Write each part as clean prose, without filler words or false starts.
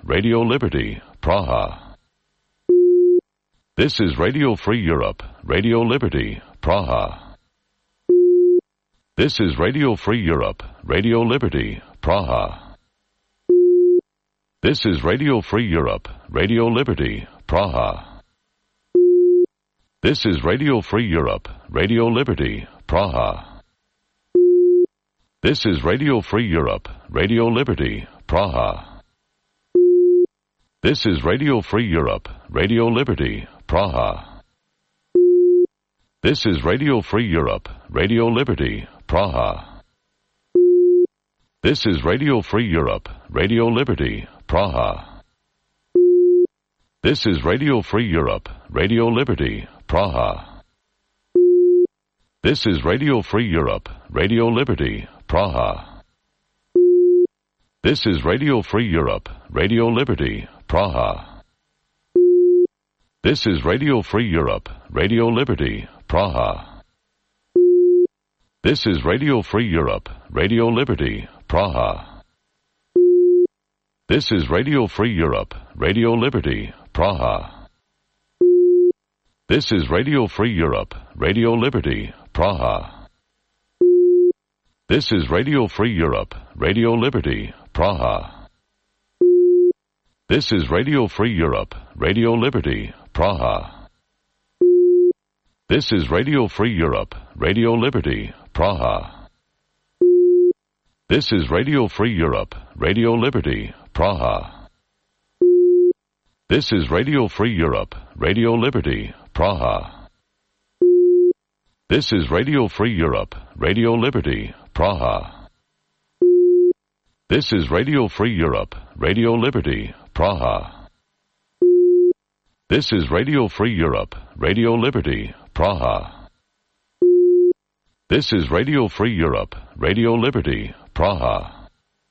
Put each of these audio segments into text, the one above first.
Radio Liberty, Praha. This is Radio Free Europe, Radio Liberty, Praha. This is Radio Free Europe, Radio Liberty, Praha. This is Radio Free Europe, Radio Liberty, Praha. This is Radio Free Europe, Radio Liberty, Praha. This is Radio Free Europe, Radio Liberty, Praha. This is Radio Free Europe, Radio Liberty, Praha. This is Radio Free Europe, Radio Liberty, Praha. This is Radio Free Europe, Radio Liberty, Praha. This is Radio Free Europe, Radio Liberty, Praha. This is Radio Free Europe, Radio Liberty, Praha. This is Radio Free Europe, Radio Liberty, Praha. This is Radio Free Europe, Radio Liberty, Praha. This is Radio Free Europe, Radio Liberty, Praha. This is Radio Free Europe, Radio Liberty, Praha. This is Radio Free Europe, Radio Liberty, Praha. This is Radio Free Europe, Radio Liberty, Praha. This is Radio Free Europe, Radio Liberty, Praha. This is Radio Free Europe, Radio Liberty, Praha. This is Radio Free Europe, Radio Liberty, Praha. This is Radio Free Europe, Radio Liberty, Praha. This is Radio Free Europe, Radio Liberty, Praha. This is Radio Free Europe, Radio Liberty, Praha. This is Radio Free Europe, Radio Liberty, Praha. This is Radio Free Europe, Radio Liberty, Praha.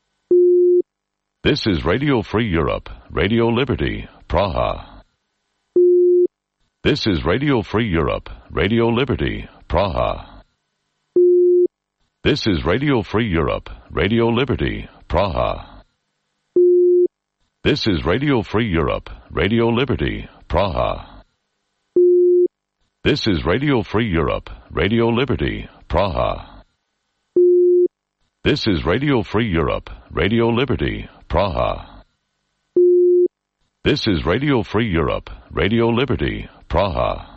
This is Radio Free Europe, Radio Liberty, Praha. This is Radio Free Europe, Radio Liberty, Praha. This is Radio Free Europe, Radio Liberty, Praha. This is Radio Free Europe, Radio Liberty, Praha. This is Radio Free Europe, Radio Liberty, Praha. This is Radio Free Europe, Radio Liberty, Praha. This is Radio Free Europe, Radio Liberty, Praha.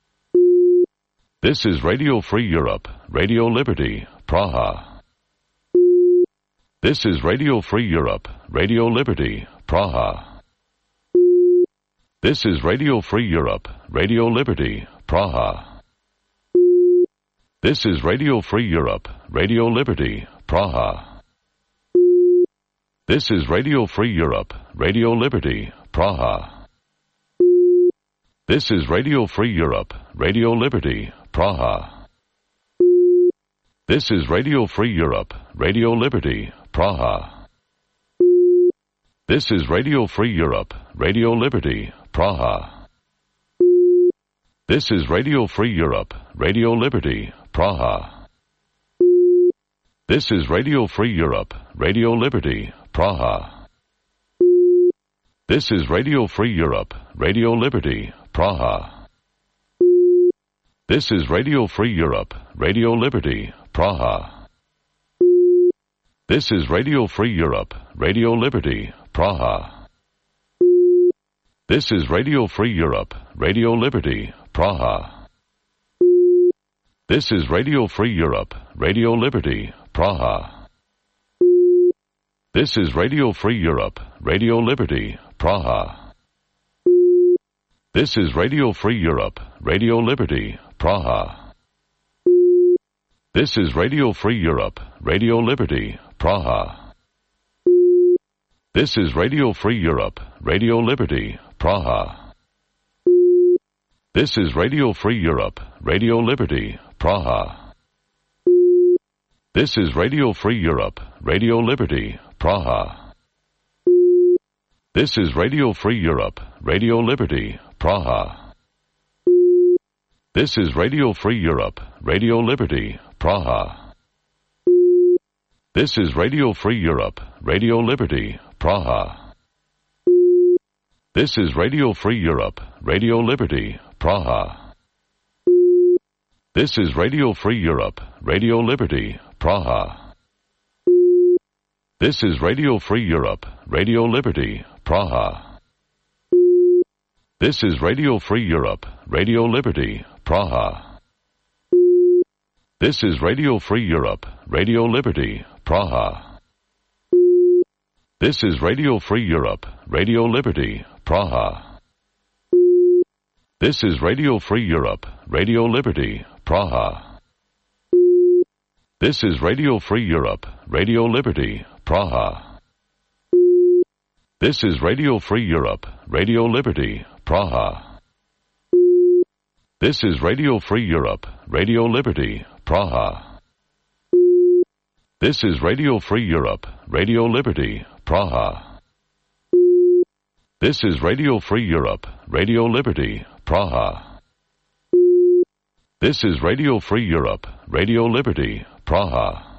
This is Radio Free Europe, Radio Liberty, Praha. This is Radio Free Europe, Radio Liberty, Praha. This is Radio Free Europe, Radio Liberty, Praha. This is Radio Free Europe, Radio Liberty, Praha. This is Radio Free Europe, Radio Liberty, Praha. This is Radio Free Europe, Radio Liberty, Praha. This is Radio Free Europe, Radio Liberty, Praha. This is Radio Free Europe, Radio Liberty, Praha. This is Radio Free Europe, Radio Liberty, Praha. This is Radio Free Europe, Radio Liberty, Praha. This is Radio Free Europe, Radio Liberty, Praha. This is Radio Free Europe, Radio Liberty, Praha. This is Radio Free Europe, Radio Liberty, Praha. This is Radio Free Europe, Radio Liberty, Praha. This is Radio Free Europe, Radio Liberty, Praha. This is Radio Free Europe, Radio Liberty, Praha. This is Radio Free Europe, Radio Liberty, Praha. This is Radio Free Europe, Radio Liberty, Praha. This is Radio Free Europe, Radio Liberty, Praha. This is Radio Free Europe, Radio Liberty, Praha. This is Radio Free Europe, Radio Liberty, Praha. This is Radio Free Europe, Radio Liberty, Praha. This is Radio Free Europe, Radio Liberty, Praha. This is Radio Free Europe, Radio Liberty, Praha. This is Radio Free Europe, Radio Liberty, Praha. This is Radio Free Europe, Radio Liberty, Praha. This is Radio Free Europe, Radio Liberty, Praha. This is Radio Free Europe, Radio Liberty, Praha. This is Radio Free Europe, Radio Liberty, Praha. This is Radio Free Europe, Radio Liberty, Praha. This is Radio Free Europe, Radio Liberty, Praha. This is Radio Free Europe, Radio Liberty, Praha. This is Radio Free Europe, Radio Liberty, Praha. This is Radio Free Europe, Radio Liberty, Praha. This is Radio Free Europe, Radio Liberty, Praha. This is Radio Free Europe, Radio Liberty, Praha. This is Radio Free Europe, Radio Liberty, Praha.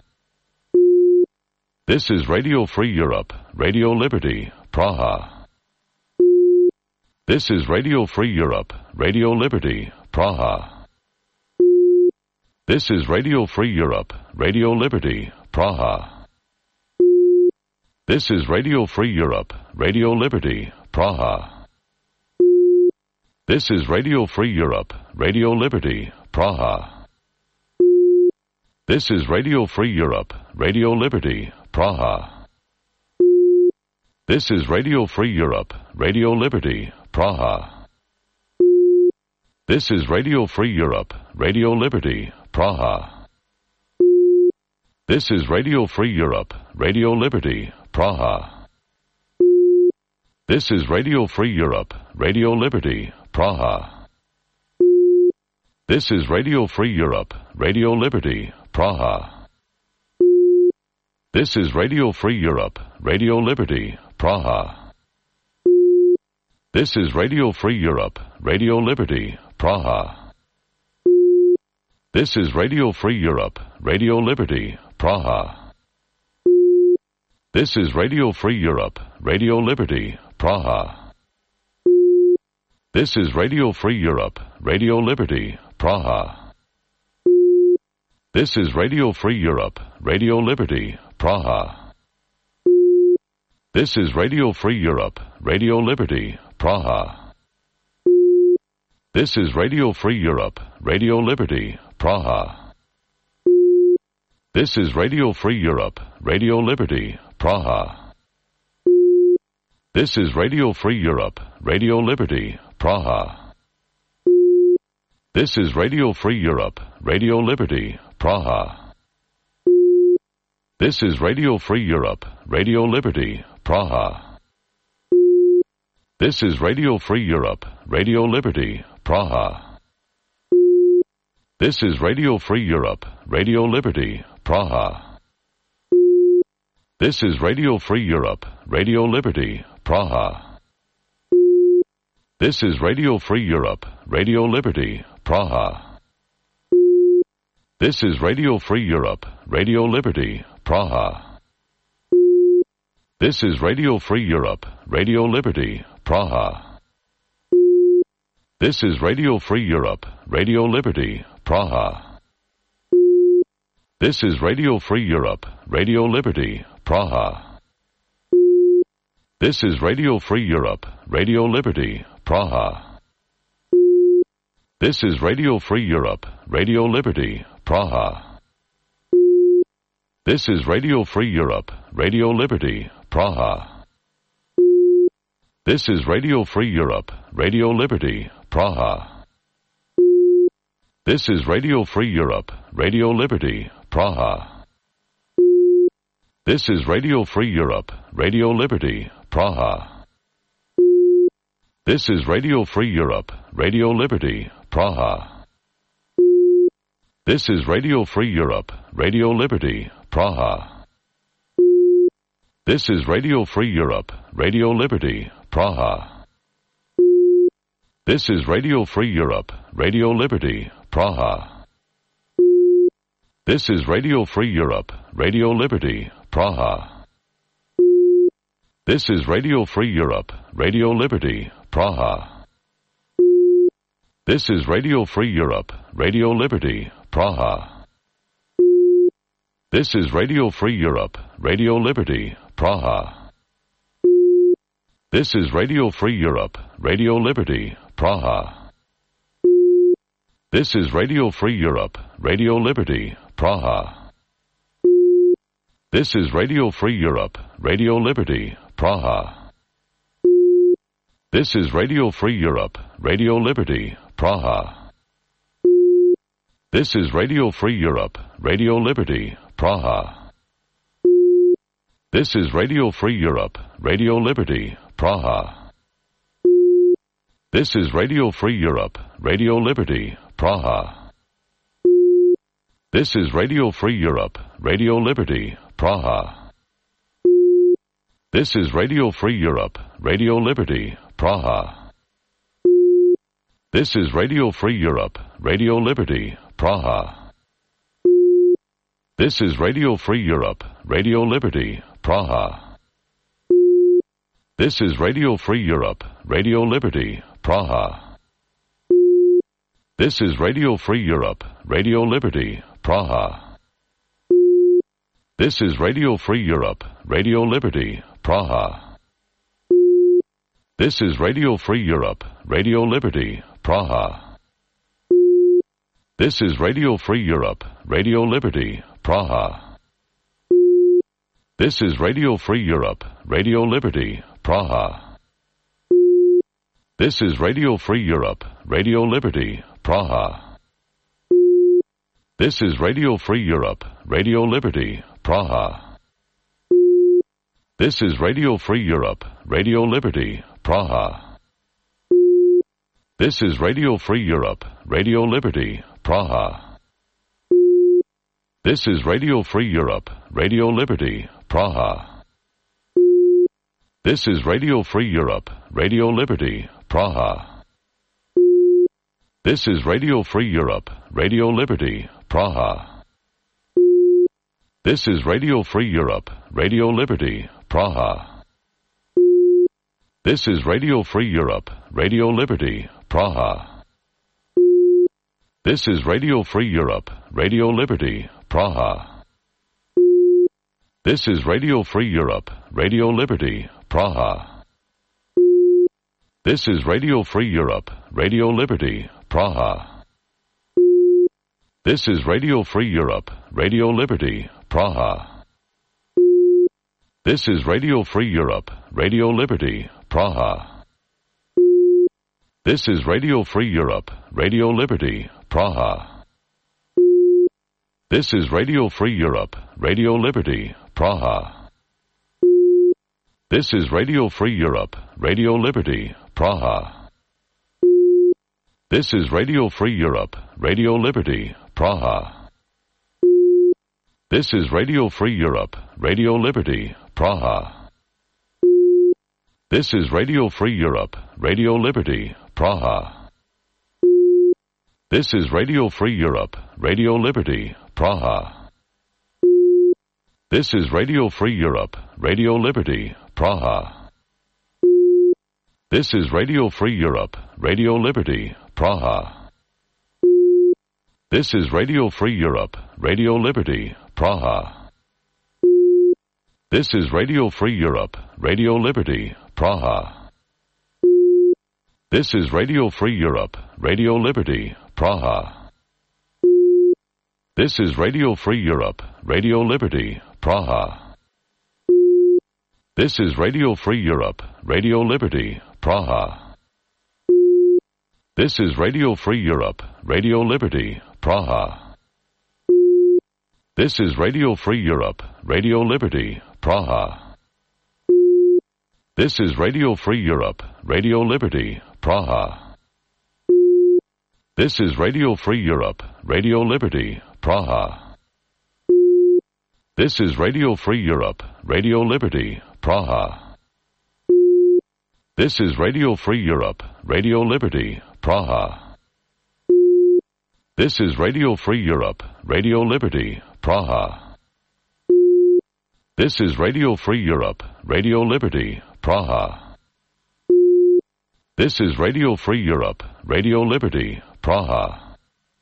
This is Radio Free Europe, Radio Liberty, Praha. This is Radio Free Europe, Radio Liberty, Praha. This is Radio Free Europe, Radio Liberty, Praha. This is Radio Free Europe, Radio Liberty, Praha. This is Radio Free Europe, Radio Liberty, Praha. This is Radio Free Europe, Radio Liberty, Praha. This is Radio Free Europe, Radio Liberty, Praha. This is Radio Free Europe, Radio Liberty, Praha. This is Radio Free Europe, Radio Liberty, Praha. This is Radio Free Europe, Radio Liberty, Praha. This is Radio Free Europe, Radio Liberty, Praha. This is Radio Free Europe, Radio Liberty, Praha. This is Radio Free Europe, Radio Liberty, Praha. This is Radio Free Europe, Radio Liberty, Praha. This is Radio Free Europe, Radio Liberty, Praha. This is Radio Free Europe, Radio Liberty, Praha. This is Radio Free Europe, Radio Liberty, Praha. This is Radio Free Europe, Radio Liberty, Praha. This is Radio Free Europe, Radio Liberty, Praha. This is Radio Free Europe, Radio Liberty, Praha. This is Radio Free Europe, Radio Liberty, Praha. This is Radio Free Europe, Radio Liberty, Praha. This is Radio Free Europe, Radio Liberty, Praha. This is Radio Free Europe, Radio Liberty, Praha. This is Radio Free Europe, Radio Liberty, Praha. This is Radio Free Europe, Radio Liberty, Praha. This is Radio Free Europe, Radio Liberty, Praha. This is Radio Free Europe, Radio Liberty, Praha. This is Radio Free Europe, Radio Liberty, Praha. This is Radio Free Europe, Radio Liberty, Praha. This is Radio Free Europe, Radio Liberty, Praha. This is Radio Free Europe, Radio Liberty, Praha. This is Radio Free Europe, Radio Liberty, Praha. This is Radio Free Europe, Radio Liberty, Praha. This is Radio Free Europe, Radio Liberty, Praha. This is Radio Free Europe, Radio Liberty, Praha. This is Radio Free Europe, Radio Liberty, Praha. This is Radio Free Europe, Radio Liberty, Praha. This is Radio Free Europe, Radio Liberty, Praha. This is Radio Free Europe, Radio Liberty, Praha. This is Radio Free Europe, Radio Liberty, Praha. This is Radio Free Europe, Radio Liberty, Praha. This is Radio Free Europe, Radio Liberty, Praha. This is Radio Free Europe, Radio Liberty, Praha. This is Radio Free Europe, Radio Liberty, Praha. This is Radio Free Europe, Radio Liberty, Praha. This is Radio Free Europe, Radio Liberty, Praha. This is Radio Free Europe, Radio Liberty, Praha. This is Radio Free Europe, Radio Liberty, Praha. This is Radio Free Europe, Radio Liberty, Praha. This is Radio Free Europe, Radio Liberty, Praha. This is Radio Free Europe, Radio Liberty, Praha. This is Radio Free Europe, Radio Liberty, Praha. This is Radio Free Europe, Radio Liberty, Praha. This is Radio Free Europe, Radio Liberty, Praha. This is Radio Free Europe, Radio Liberty, Praha. This is Radio Free Europe, Radio Liberty, Praha. This is Radio Free Europe, Radio Liberty, Praha. This is Radio Free Europe, Radio Liberty, Praha. This is Radio Free Europe, Radio Liberty, Praha. This is Radio Free Europe, Radio Liberty, Praha. This is Radio Free Europe, Radio Liberty, Praha. This is Radio Free Europe, Radio Liberty, Praha. This is Radio Free Europe, Radio Liberty, Praha. This is Radio Free Europe, Radio Liberty, Praha. This is Radio Free Europe, Radio Liberty, Praha. This is Radio Free Europe, Radio Liberty, Praha. This is Radio Free Europe, Radio Liberty, Praha. This is Radio Free Europe, Radio Liberty, Praha. This is Radio Free Europe, Radio Liberty, Praha. This is Radio Free Europe, Radio Liberty, Praha. This is Radio Free Europe, Radio Liberty, Praha. This is Radio Free Europe, Radio Liberty, Praha. This is Radio Free Europe, Radio Liberty, Praha. This is Radio Free Europe, Radio Liberty, Praha. This is Radio Free Europe, Radio Liberty, Praha. This is Radio Free Europe, Radio Liberty, Praha. This is Radio Free Europe, Radio Liberty, Praha. This is Radio Free Europe, Radio Liberty, Praha. This is Radio Free Europe, Radio Liberty, Praha. This is Radio Free Europe, Radio Liberty, Praha. This is Radio Free Europe, Radio Liberty, Praha. This is Radio Free Europe, Radio Liberty, Praha. This is Radio Free Europe, Radio Liberty, Praha. This is Radio Free Europe, Radio Liberty, Praha. This is Radio Free Europe, Radio Liberty, Praha. This is Radio Free Europe, Radio Liberty, Praha. This is Radio Free Europe, Radio Liberty, Praha. This is Radio Free Europe, Radio Liberty, Praha. This is Radio Free Europe, Radio Liberty, Praha. This is Radio Free Europe, Radio Liberty, Praha. This is Radio Free Europe, Radio Liberty, Praha. This is Radio Free Europe, Radio Liberty, Praha. This is Radio Free Europe, Radio Liberty, Praha. This is Radio Free Europe, Radio Liberty, Praha. This is Radio Free Europe, Radio Liberty, Praha. This is Radio Free Europe, Radio Liberty, Praha. This is Radio Free Europe, Radio Liberty, Praha. This is Radio Free Europe, Radio Liberty, Praha.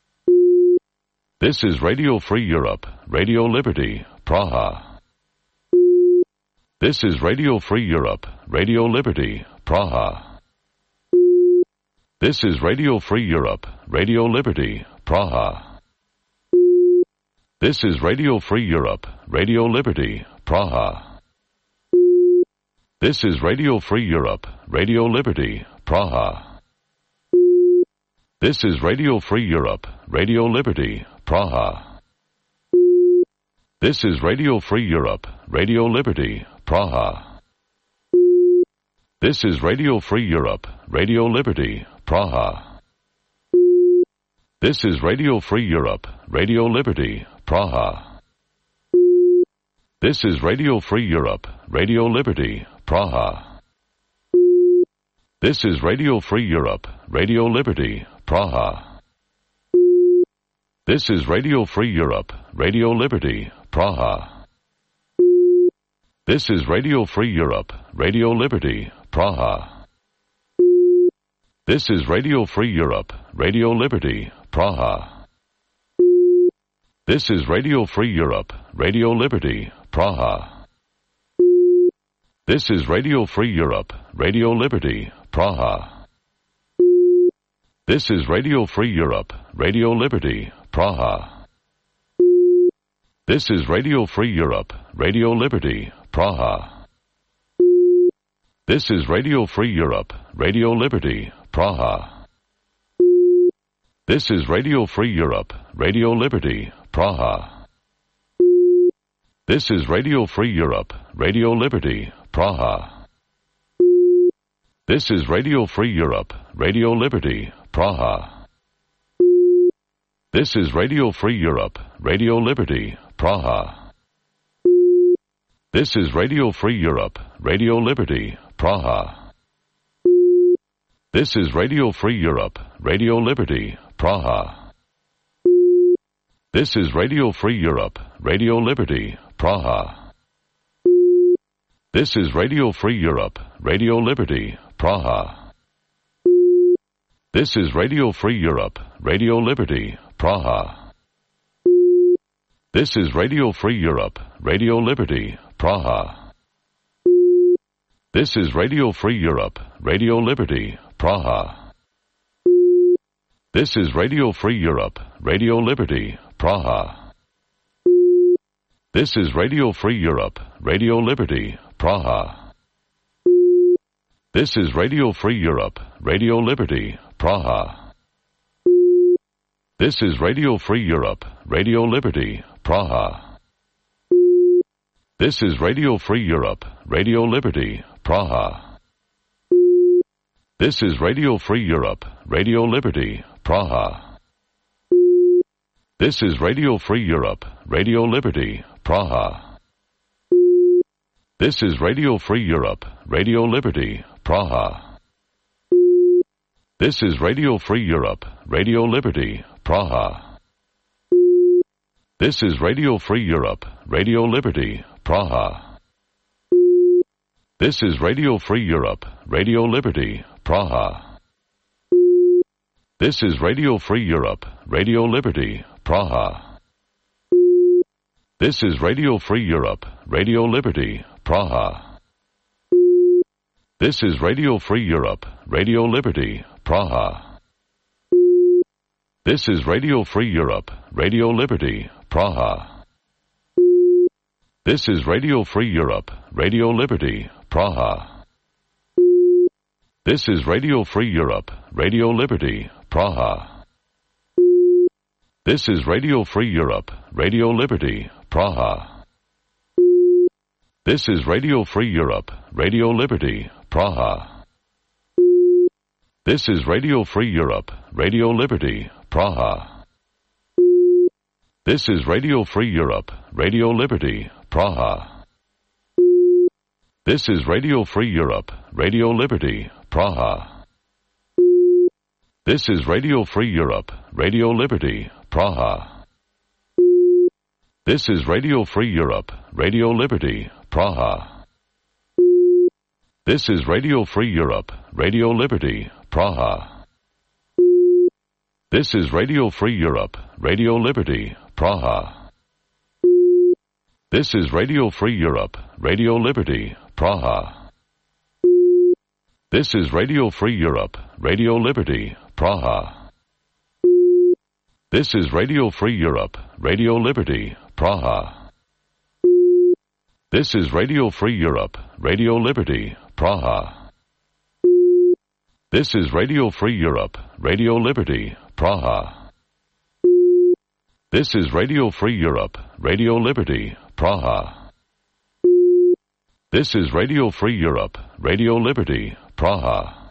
This is Radio Free Europe, Radio Liberty, Praha. This is Radio Free Europe, Radio Liberty, Praha. This is Radio Free Europe, Radio Liberty, Praha. This is Radio Free Europe, Radio Liberty, Praha. This is Radio Free Europe, Radio Liberty, Praha. This is Radio Free Europe, Radio Liberty, Praha. This is Radio Free Europe, Radio Liberty, Praha. This is Radio Free Europe, Radio Liberty, Praha. This is Radio Free Europe, Radio Liberty, Praha. This is Radio Free Europe, Radio Liberty, Praha. This is Radio Free Europe, Radio Liberty, Praha. This is Radio Free Europe, Radio Liberty, Praha. This is Radio Free Europe, Radio Liberty, Praha. This is Radio Free Europe, Radio Liberty, Praha. This is Radio Free Europe, Radio Liberty, Praha. This is Radio Free Europe, Radio Liberty, Praha. This is Radio Free Europe, Radio Liberty, Praha. This is Radio Free Europe, Radio Liberty, Praha. This is Radio Free Europe, Radio Liberty, Praha. This is Radio Free Europe, Radio Liberty, Praha. This is Radio Free Europe, Radio Liberty, Praha. This is Radio Free Europe, Radio Liberty, Praha. This is Radio Free Europe, Radio Liberty, Praha. This is Radio Free Europe, Radio Liberty, Praha. This is Radio Free Europe, Radio Liberty, Praha. This is Radio Free Europe, Radio Liberty, Praha. This is Radio Free Europe, Radio Liberty, Praha. This is Radio Free Europe, Radio Liberty, Praha. This is Radio Free Europe, Radio Liberty, Praha. This is Radio Free Europe, Radio Liberty, Praha. This is Radio Free Europe, Radio Liberty, Praha. This is Radio Free Europe, Radio Liberty, Praha. This is Radio Free Europe, Radio Liberty, Praha. This is Radio Free Europe, Radio Liberty, Praha. This is Radio Free Europe, Radio Liberty, Praha. This is Radio Free Europe, Radio Liberty, Praha. This is Radio Free Europe, Radio Liberty, Praha. This is Radio Free Europe, Radio Liberty, Praha. This is Radio Free Europe, Radio Liberty, Praha. This is Radio Free Europe, Radio Liberty, Praha. This is Radio Free Europe, Radio Liberty, Praha. This is Radio Free Europe, Radio Liberty, Praha. This is Radio Free Europe, Radio Liberty, Praha. This is Radio Free Europe, Radio Liberty, Praha. This is Radio Free Europe, Radio Liberty, Praha. This is Radio Free Europe, Radio Liberty, Praha. This is Radio Free Europe, Radio Liberty, Praha. This is Radio Free Europe, Radio Liberty, Praha. This is Radio Free Europe, Radio Liberty, Praha. This is Radio Free Europe, Radio Liberty, Praha. This is Radio Free Europe, Radio Liberty, Praha. This is Radio Free Europe, Radio Liberty, Praha. This is Radio Free Europe, Radio Liberty, Praha. This is Radio Free Europe, Radio Liberty, Praha. This is Radio Free Europe, Radio Liberty, Praha. This is Radio Free Europe, Radio Liberty, Praha. This is Radio Free Europe, Radio Liberty, Praha. This is Radio Free Europe, Radio Liberty, Praha. This is Radio Free Europe, Radio Liberty, Praha. This is Radio Free Europe, Radio Liberty, Praha. This is Radio Free Europe, Radio Liberty, Praha. This is Radio Free Europe, Radio Liberty, Praha. This is Radio Free Europe, Radio Liberty, Praha.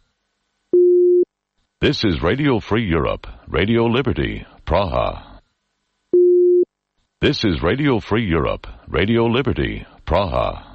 This is Radio Free Europe, Radio Liberty, Praha. This is Radio Free Europe, Radio Liberty, Praha.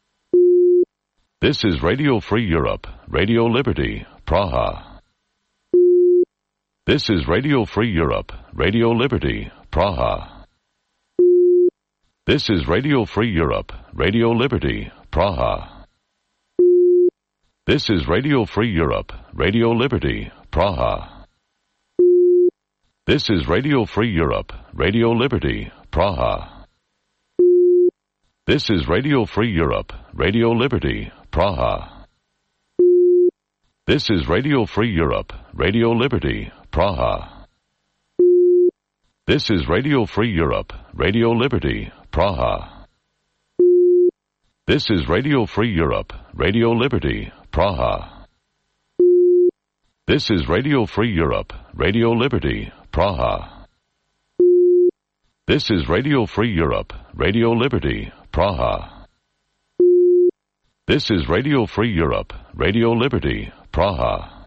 This is Radio Free Europe, Radio Liberty, Praha. This is Radio Free Europe, Radio Liberty, Praha. This is Radio Free Europe, Radio Liberty, Praha. This is Radio Free Europe, Radio Liberty, Praha. This is Radio Free Europe, Radio Liberty, Praha. This is Radio Free Europe, Radio Liberty, Praha. This is Radio Free Europe, Radio Liberty, Praha. This is Radio Free Europe, Radio Liberty, Praha. This is Radio Free Europe, Radio Liberty, Praha. This is Radio Free Europe, Radio Liberty, Praha. This is Radio Free Europe, Radio Liberty, Praha. This is Radio Free Europe, Radio Liberty, Praha.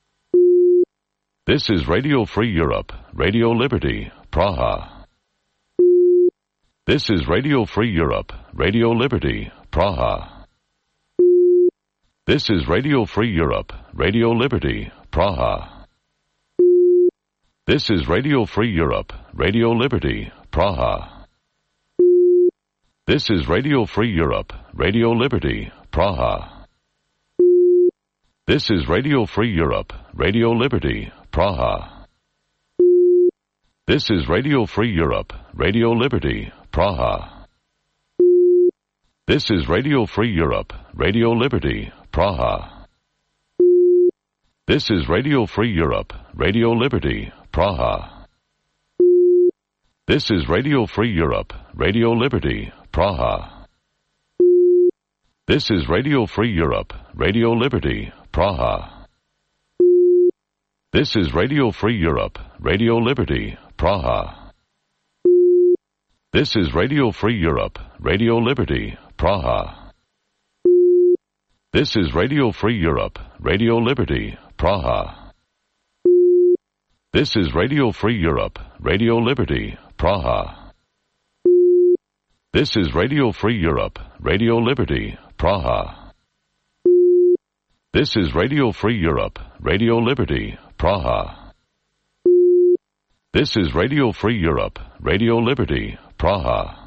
This is Radio Free Europe, Radio Liberty, Praha. This is Radio Free Europe, Radio Liberty, Praha. This is Radio Free Europe, Radio Liberty, Praha. This is Radio Free Europe, Radio Liberty, Praha. This is Radio Free Europe, Radio Liberty, Praha. This is Radio Free Europe, Radio Liberty, Praha. This is Radio Free Europe, Radio Liberty, Praha. This is Radio Free Europe, Radio Liberty, Praha. This is Radio Free Europe, Radio Liberty, Praha. This is Radio Free Europe, Radio Liberty, Praha. This is Radio Free Europe, Radio Liberty, Praha. This is Radio Free Europe, Radio Liberty, Praha. This is Radio Free Europe, Radio Liberty, Praha. This is Radio Free Europe, Radio Liberty, Praha. This is Radio Free Europe, Radio Liberty, Praha. This is Radio Free Europe, Radio Liberty, Praha. This is Radio Free Europe, Radio Liberty, Praha. This is Radio Free Europe, Radio Liberty, Praha.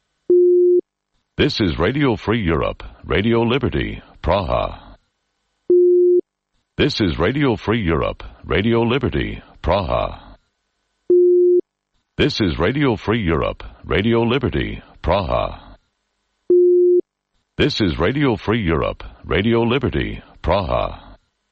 This is Radio Free Europe, Radio Liberty, Praha. This is Radio Free Europe, Radio Liberty, Praha. This is Radio Free Europe, Radio Liberty, Praha. This is Radio Free Europe, Radio Liberty, Praha.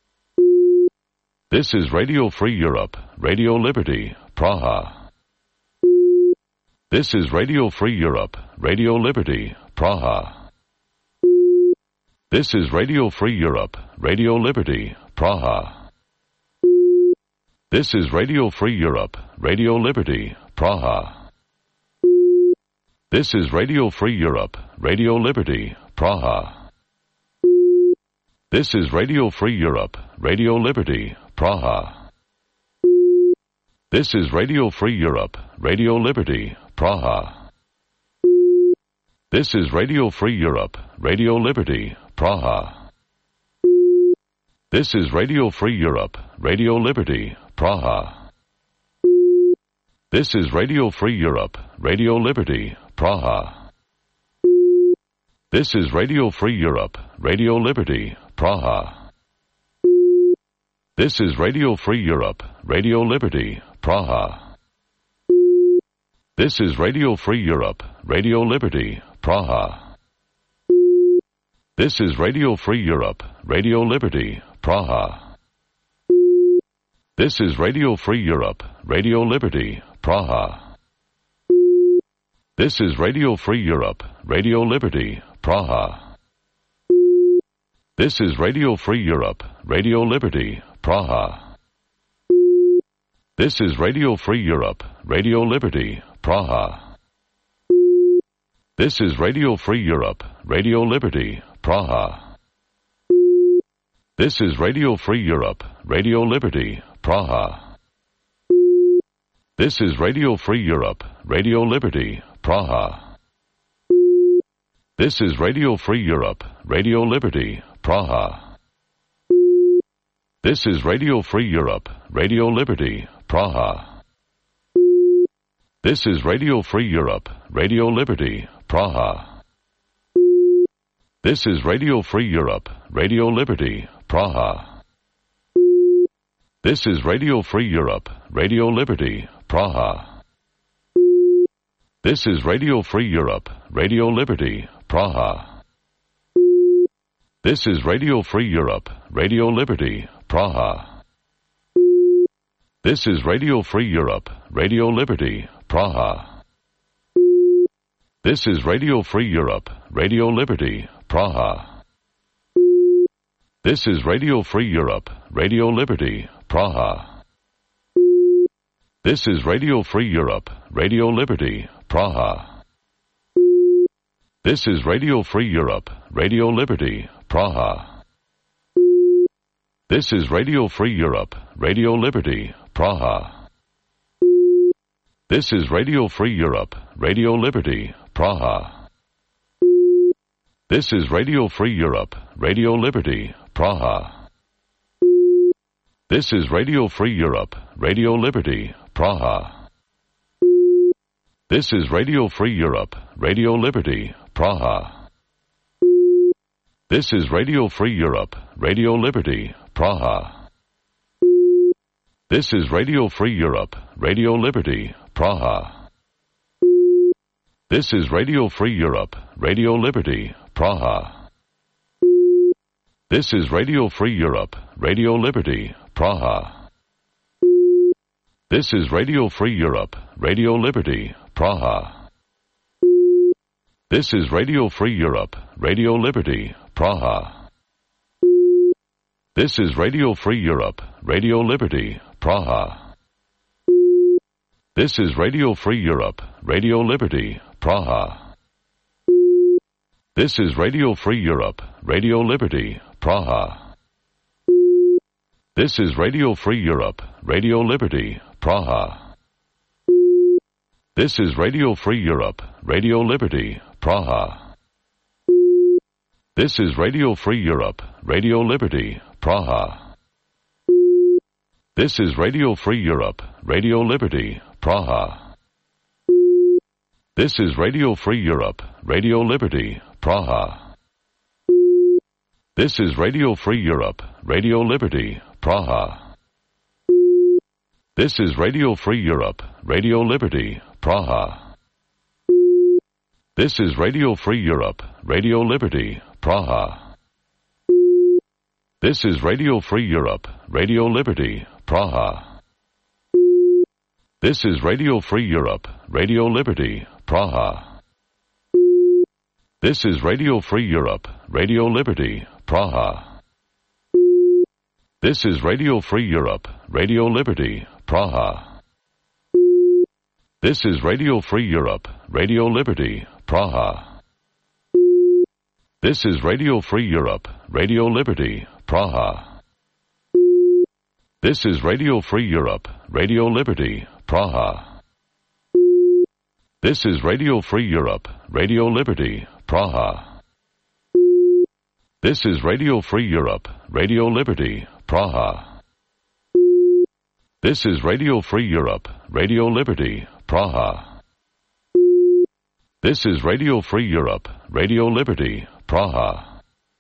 This is Radio Free Europe, Radio Liberty, Praha. This is Radio Free Europe, Radio Liberty, Praha. This is Radio Free Europe, Radio Liberty, Praha. This is Radio Free Europe, Radio Liberty, Praha. This is Radio Free Europe, Radio Liberty, Praha. This is Radio Free Europe, Radio Liberty, Praha. This is Radio Free Europe, Radio Liberty, Praha. This is Radio Free Europe, Radio Liberty, Praha. This is Radio Free Europe, Radio Liberty, Praha. This is Radio Free Europe, Radio Liberty, Praha. This is Radio Free Europe, Radio Liberty, Praha. This is Radio Free Europe, Radio Liberty, Praha. This is Radio Free Europe, Radio Liberty, Praha. This is Radio Free Europe, Radio Liberty, Praha. This is Radio Free Europe, Radio Liberty, Praha. This is Radio Free Europe, Radio Liberty, Praha. This is Radio Free Europe, Radio Liberty, Praha. This is Radio Free Europe, Radio Liberty, Praha. This is Radio Free Europe, Radio Liberty, Praha. This is Radio Free Europe, Radio Liberty, Praha. This is Radio Free Europe, Radio Liberty, Praha. This is Radio Free Europe, Radio Liberty, Praha. This is Radio Free Europe, Radio Liberty, Praha. This is Radio Free Europe, Radio Liberty, Praha. This is Radio Free Europe, Radio Liberty, Praha. This is Radio Free Europe, Radio Liberty, Praha. This is Radio Free Europe, Radio Liberty, Praha. This is Radio Free Europe, Radio Liberty, Praha. This is Radio Free Europe, Radio Liberty, Praha. This is Radio Free Europe, Radio Liberty, Praha. This is Radio Free Europe, Radio Liberty, Praha. This is Radio Free Europe, Radio Liberty, Praha. This is Radio Free Europe, Radio Liberty, Praha. This is Radio Free Europe, Radio Liberty, Praha. This is Radio Free Europe, Radio Liberty, Praha. This is Radio Free Europe, Radio Liberty, Praha. This is Radio Free Europe, Radio Liberty, Praha. This is Radio Free Europe, Radio Liberty, Praha. This is Radio Free Europe, Radio Liberty, Praha. This is Radio Free Europe, Radio Liberty, Praha. This is Radio Free Europe, Radio Liberty, Praha. This is Radio Free Europe, Radio Liberty, Praha. This is Radio Free Europe, Radio Liberty, Praha. This is Radio Free Europe, Radio Liberty, Praha. This is Radio Free Europe, Radio Liberty, Praha. This is Radio Free Europe, Radio Liberty, Praha. This is Radio Free Europe, Radio Liberty, Praha. This is Radio Free Europe, Radio Liberty, Praha. This is Radio Free Europe, Radio Liberty, Praha. This is Radio Free Europe, Radio Liberty, Praha. This is Radio Free Europe, Radio Liberty, Praha. This is Radio Free Europe, Radio Liberty, Praha. This is Radio Free Europe, Radio Liberty, Praha. This is Radio Free Europe, Radio Liberty, Praha. This is Radio Free Europe, Radio Liberty, Praha. This is Radio Free Europe, Radio Liberty, Praha. This is Radio Free Europe, Radio Liberty, Praha. This is Radio Free Europe, Radio Liberty, Praha. This is Radio Free Europe, Radio Liberty, Praha. This is Radio Free Europe, Radio Liberty, Praha. This is Radio Free Europe, Radio Liberty, Praha. This is Radio Free Europe, Radio Liberty, Praha. This is Radio Free Europe, Radio Liberty, Praha. This is Radio Free Europe, Radio Liberty, Praha. This is Radio Free Europe, Radio Liberty, Praha. This is Radio Free Europe, Radio Liberty, Praha.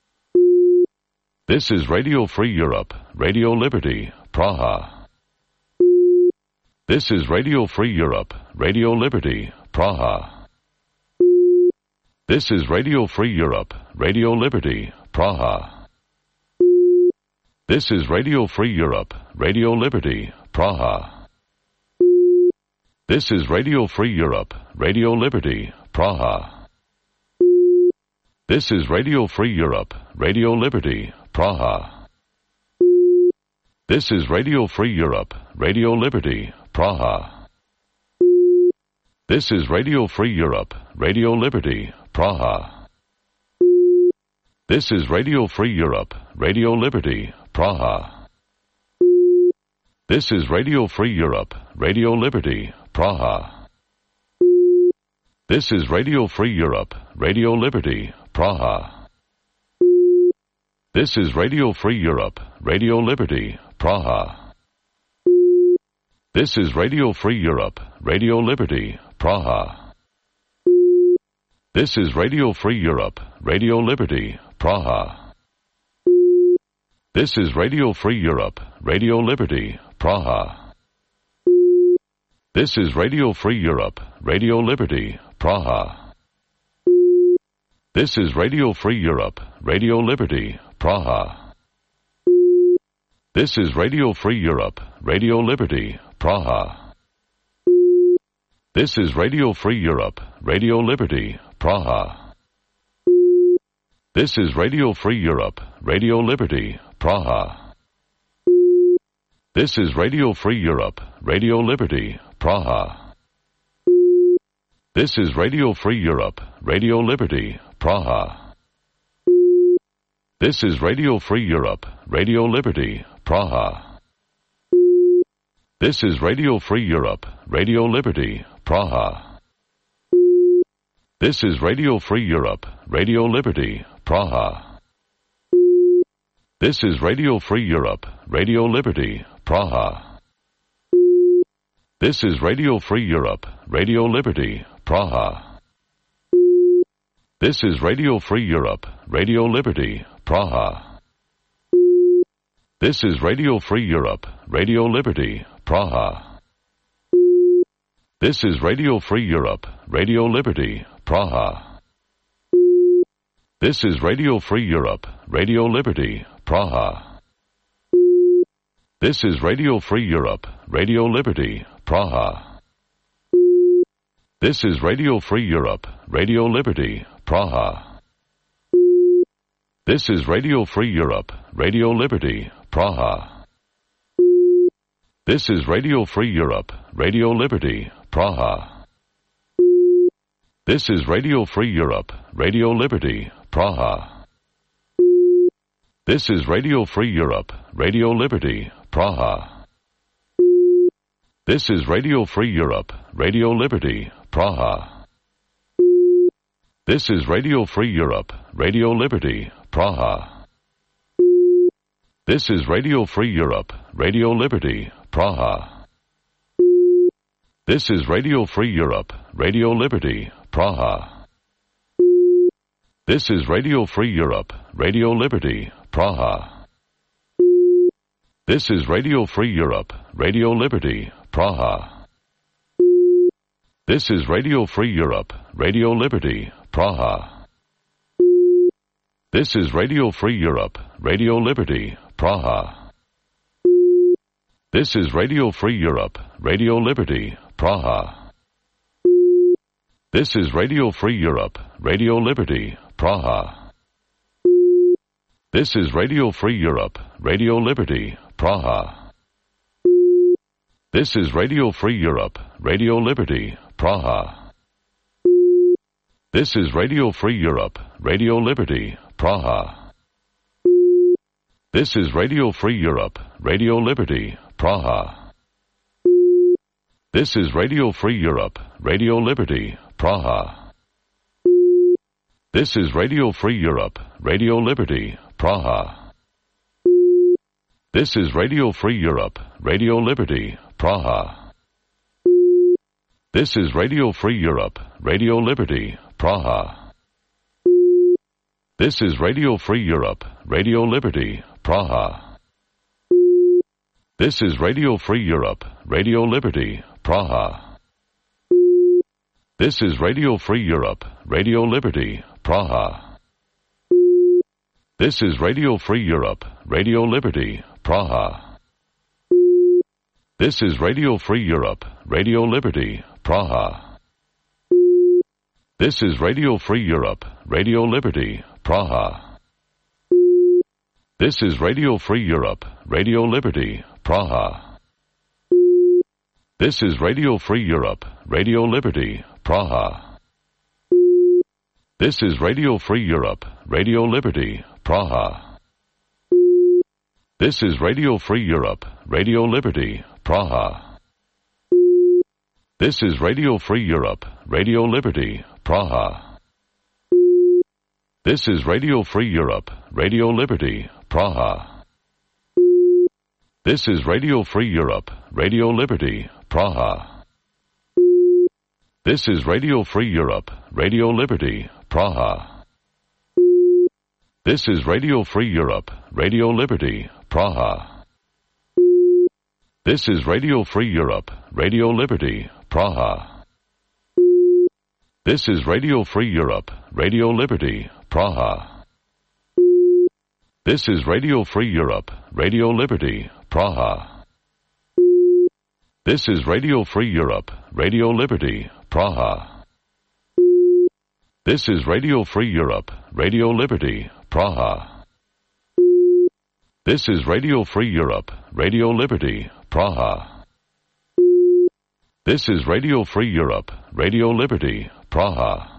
This is Radio Free Europe, Radio Liberty, Praha. This is Radio Free Europe, Radio Liberty, Praha. This is Radio Free Europe, Radio Liberty, Praha. This is Radio Free Europe, Radio Liberty, Praha. This is Radio Free Europe, Radio Liberty, Praha. This is Radio Free Europe, Radio Liberty, Praha. This is Radio Free Europe, Radio Liberty, Praha. This is Radio Free Europe, Radio Liberty, Praha. This is Radio Free Europe, Radio Liberty, Praha. This is Radio Free Europe, Radio Liberty, Praha. This is Radio Free Europe, Radio Liberty, Praha. This is Radio Free Europe, Radio Liberty, Praha. This is Radio Free Europe, Radio Liberty, Praha. This is Radio Free Europe, Radio Liberty, Praha. This is Radio Free Europe, Radio Liberty, Praha. This is Radio Free Europe, Radio Liberty, Praha. This is Radio Free Europe, Radio Liberty, Praha. This is Radio Free Europe, Radio Liberty, Praha. This is Radio Free Europe, Radio Liberty, Praha. This is Radio Free Europe, Radio Liberty, Praha. This is Radio Free Europe, Radio Liberty, Praha. This is Radio Free Europe, Radio Liberty, Praha. This is Radio Free Europe, Radio Liberty, Praha. This is Radio Free Europe, Radio Liberty, Praha. This is Radio Free Europe, Radio Liberty, Praha. This is Radio Free Europe, Radio Liberty, Praha. This is Radio Free Europe, Radio Liberty, Praha. This is Radio Free Europe, Radio Liberty, Praha. This is Radio Free Europe, Radio Liberty, Praha. This is Radio Free Europe, Radio Liberty, Praha. This is Radio Free Europe, Radio Liberty, Praha. This is Radio Free Europe, Radio Liberty, Praha. This is Radio Free Europe, Radio Liberty, Praha. This is Radio Free Europe, Radio Liberty, Praha. This is Radio Free Europe, Radio Liberty, Praha. This is Radio Free Europe, Radio Liberty, Praha. This is Radio Free Europe, Radio Liberty, Praha. This is Radio Free Europe, Radio Liberty, Praha. This is Radio Free Europe, Radio Liberty, Praha. This is Radio Free Europe, Radio Liberty, Praha. This is Radio Free Europe, Radio Liberty, Praha. This is Radio Free Europe, Radio Liberty, Praha. This is Radio Free Europe, Radio Liberty, Praha. This is Radio Free Europe, Radio Liberty, Praha. This is Radio Free Europe, Radio Liberty, Praha. This is Radio Free Europe, Radio Liberty, Praha. This is Radio Free Europe, Radio Liberty, Praha. This is Radio Free Europe, Radio Liberty, Praha. This is Radio Free Europe, Radio Liberty, Praha. This is Radio Free Europe, Radio Liberty, Praha. This is Radio Free Europe, Radio Liberty, Praha. This is Radio Free Europe, Radio Liberty, Praha. This is Radio Free Europe, Radio Liberty, Praha. This is Radio Free Europe, Radio Liberty, Praha. This is Radio Free Europe, Radio Liberty, Praha. This is Radio Free Europe, Radio Liberty, Praha. This is Radio Free Europe, Radio Liberty, Praha. This is Radio Free Europe, Radio Liberty, Praha. This is Radio Free Europe, Radio Liberty, Praha. This is Radio Free Europe, Radio Liberty, Praha. This is Radio Free Europe, Radio Liberty, Praha. This is Radio Free Europe, Radio Liberty, Praha. This is Radio Free Europe, Radio Liberty, Praha. This is Radio Free Europe, Radio Liberty, Praha. This is Radio Free Europe, Radio Liberty, Praha. This is Radio Free Europe, Radio Liberty, Praha. This is Radio Free Europe, Radio Liberty, Praha. This is Radio Free Europe, Radio Liberty, Praha. This is Radio Free Europe, Radio Liberty, Praha. This is Radio Free Europe, Radio Liberty, Praha. This is Radio Free Europe, Radio Liberty, Praha. This is Radio Free Europe, Radio Liberty, Praha. This is Radio Free Europe, Radio Liberty, Praha. This is Radio Free Europe, Radio Liberty, Praha. This is Radio Free Europe, Radio Liberty, Praha. This is Radio Free Europe, Radio Liberty, Praha. This is Radio Free Europe, Radio Liberty, Praha.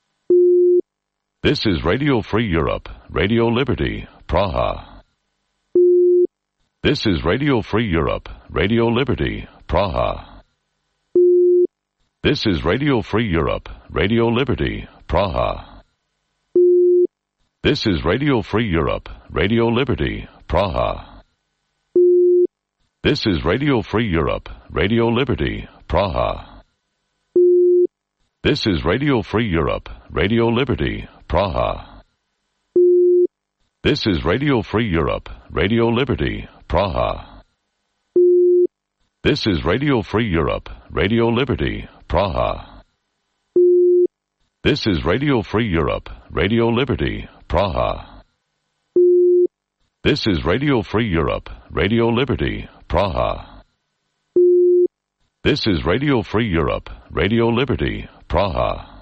This is Radio Free Europe, Radio Liberty, Praha. This is Radio Free Europe, Radio Liberty, Praha. This is Radio Free Europe, Radio Liberty, Praha. This is Radio Free Europe, Radio Liberty, Praha. This is Radio Free Europe, Radio Liberty, Praha. This is Radio Free Europe, Radio Liberty, Praha. This is Radio Free Europe, Radio Liberty, Praha. This is Radio Free Europe, Radio Liberty, Praha. This is Radio Free Europe, Radio Liberty, Praha. This is Radio Free Europe, Radio Liberty, Praha. This is Radio Free Europe, Radio Liberty, Praha.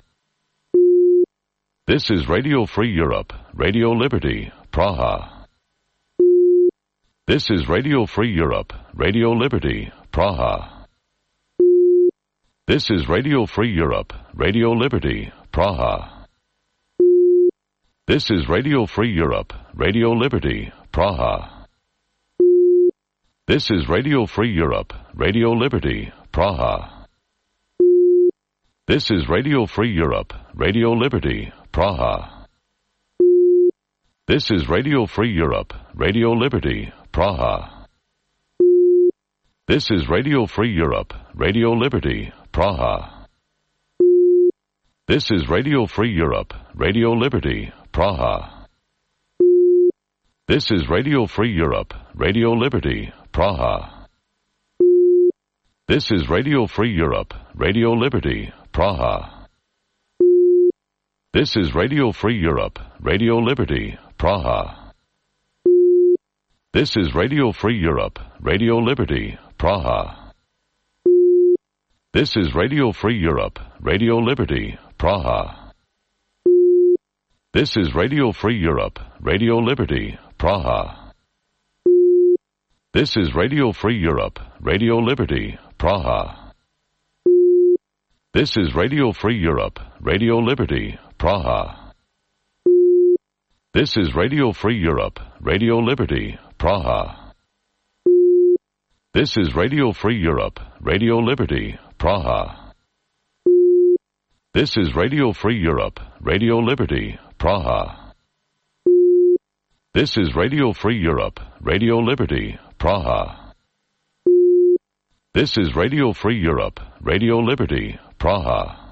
This is Radio Free Europe, Radio Liberty, Praha. This is Radio Free Europe, Radio Liberty, Praha. This is Radio Free Europe, Radio Liberty, Praha. This is Radio Free Europe, Radio Liberty, Praha. This is Radio Free Europe, Radio Liberty, Praha. This is Radio Free Europe, Radio Liberty, Praha. This is Radio Free Europe, Radio Liberty, Praha. This is Radio Free Europe, Radio Liberty, Praha. This is Radio Free Europe, Radio Liberty, Praha. This is Radio Free Europe, Radio Liberty, Praha. This is Radio Free Europe, Radio Liberty, Praha. This is Radio Free Europe, Radio Liberty, Praha. This is Radio Free Europe, Radio Liberty, Praha. This is Radio Free Europe, Radio Liberty, Praha. This is Radio Free Europe, Radio Liberty, Praha. This is Radio Free Europe, Radio Liberty, Praha. This is Radio Free Europe, Radio Liberty, Praha. This is Radio Free Europe, Radio Liberty, Praha. This is Radio Free Europe, Radio Liberty, Praha. This is Radio Free Europe, Radio Liberty, Praha. This is Radio Free Europe, Radio Liberty, Praha. This is Radio Free Europe, Radio Liberty, Praha.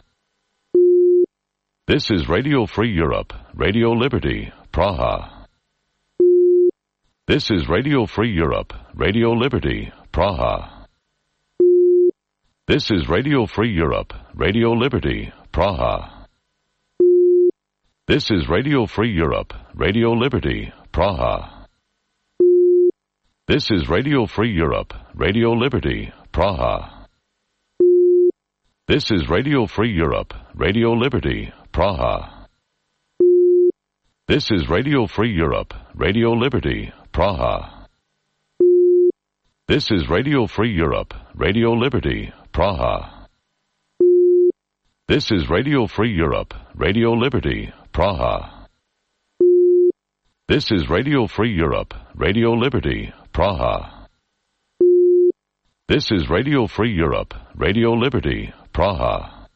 This is Radio Free Europe, Radio Liberty, Praha. This is Radio Free Europe, Radio Liberty, Praha. This is Radio Free Europe, Radio Liberty, Praha. This is Radio Free Europe, Radio Liberty, Praha. This is Radio Free Europe, Radio Liberty, Praha. This is Radio Free Europe, Radio Liberty, Praha. This is Radio Free Europe, Radio Liberty, Praha. This is Radio Free Europe, Radio Liberty, Praha. This is Radio Free Europe, Radio Liberty, Praha. This is Radio Free Europe, Radio Liberty, Praha. This is Radio Free Europe, Radio Liberty, Praha.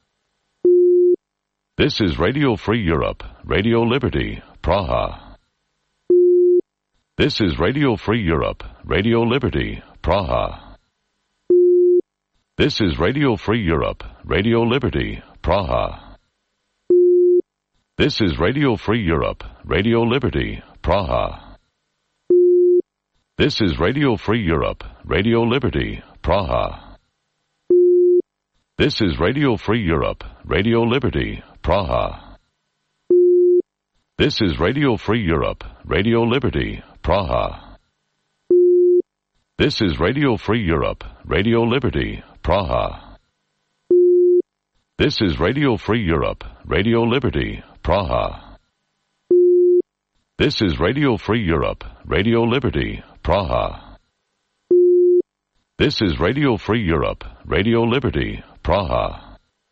This is Radio Free Europe, Radio Liberty, Praha. This is Radio Free Europe, Radio Liberty, Praha. This is Radio Free Europe, Radio Liberty, Praha. This is Radio Free Europe, Radio Liberty, Praha. This is Radio Free Europe, Radio Liberty, Praha. This is Radio Free Europe, Radio Liberty, Praha. This is Radio Free Europe, Radio Liberty, Praha. This is Radio Free Europe, Radio Liberty, Praha. This is Radio Free Europe, Radio Liberty, Praha. This is Radio Free Europe, Radio Liberty, Praha. This is Radio Free Europe, Radio Liberty, Praha.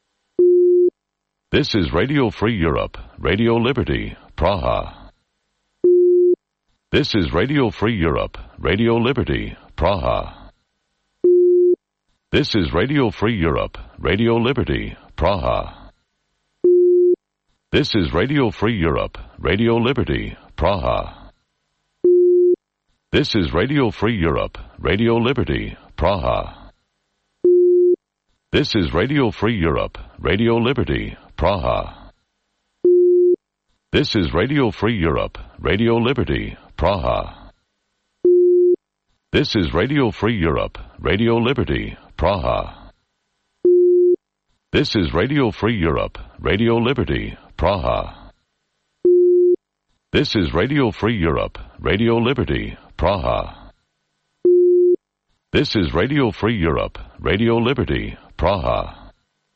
This is Radio Free Europe, Radio Liberty, Praha. This is Radio Free Europe, Radio Liberty, Praha. This is Radio Free Europe, Radio Liberty, Praha. This is Radio Free Europe, Radio Liberty, Praha. This is Radio Free Europe, Radio Liberty, Praha. This is Radio Free Europe, Radio Liberty, Praha. This is Radio Free Europe, Radio Liberty, Praha. This is Radio Free Europe, Radio Liberty, Praha. This is Radio Free Europe, Radio Liberty, Praha. This is Radio Free Europe, Radio Liberty, Praha. This is Radio Free Europe, Radio Liberty, Praha.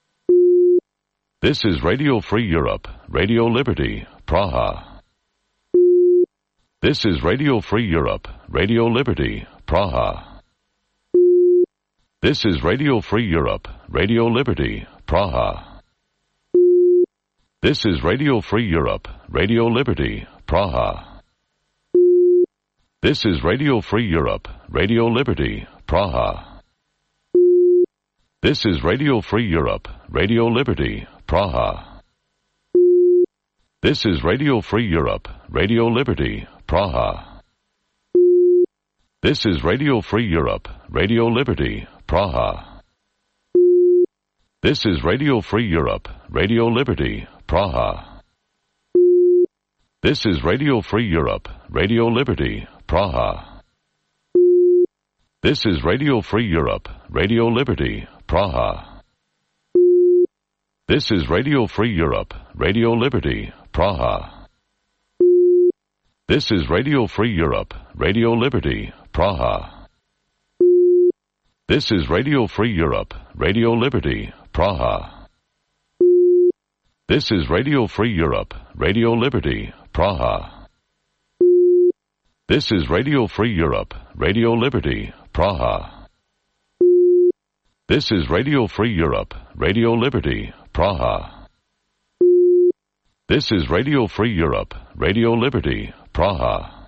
This is Radio Free Europe, Radio Liberty, Praha. This is Radio Free Europe, Radio Liberty, Praha. This is Radio Free Europe, Radio Liberty, Praha. This is Radio Free Europe, Radio Liberty, Praha. This is Radio Free Europe, Radio Liberty, Praha. This is Radio Free Europe, Radio Liberty, Praha. This is Radio Free Europe, Radio Liberty, Praha. This is Radio Free Europe, Radio Liberty, Praha. This is Radio Free Europe, Radio Liberty, Praha. This is Radio Free Europe, Radio Liberty, Praha. This is Radio Free Europe, Radio Liberty, Praha. This is Radio Free Europe, Radio Liberty, Praha. This is Radio Free Europe, Radio Liberty, Praha. This is Radio Free Europe, Radio Liberty, Praha. This is Radio Free Europe, Radio Liberty, Praha. This is Radio Free Europe, Radio Liberty, Praha. This is Radio Free Europe, Radio Liberty, Praha. This is Radio Free Europe, Radio Liberty, Praha.